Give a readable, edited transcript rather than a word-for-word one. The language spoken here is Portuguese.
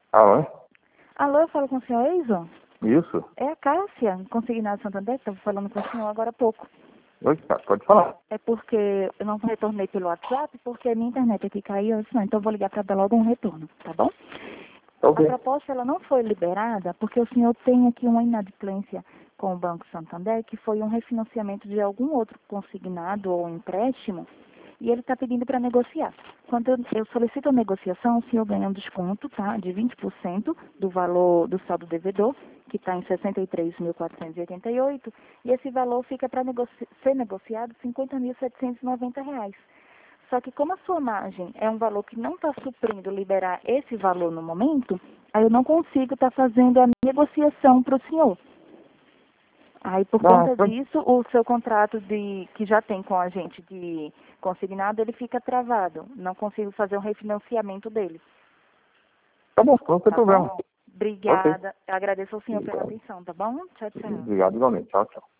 Alô? Alô, eu falo com o senhor Eison? Isso? É a Cássia, consignado Santander, que estava falando com o senhor agora há pouco. Oi, tá, pode falar. É porque eu não retornei pelo WhatsApp, porque a minha internet aqui caiu, eu disse, não, então eu vou ligar para dar logo um retorno, tá bom? Ok. A proposta ela não foi liberada porque o senhor tem aqui uma inadimplência com o Banco Santander, que foi um refinanciamento de algum outro consignado ou empréstimo, e ele está pedindo para negociar. Quando eu solicito a negociação, o senhor ganha um desconto, tá, de 20% do valor do saldo devedor, que está em 63.488, e esse valor fica para ser negociado R$ 50.790. Só que como a sua margem é um valor que não está suprindo liberar esse valor no momento, aí eu não consigo estar fazendo a negociação para o senhor. Aí, por Não, conta disso, o seu contrato que já tem com a gente de consignado, ele fica travado. Não consigo fazer um refinanciamento dele. tá bom, não tem Tá problema. bom? Obrigada. Eu agradeço ao senhor pela atenção, tá bom? Tchau, tchau. Obrigado igualmente. Tchau, tchau.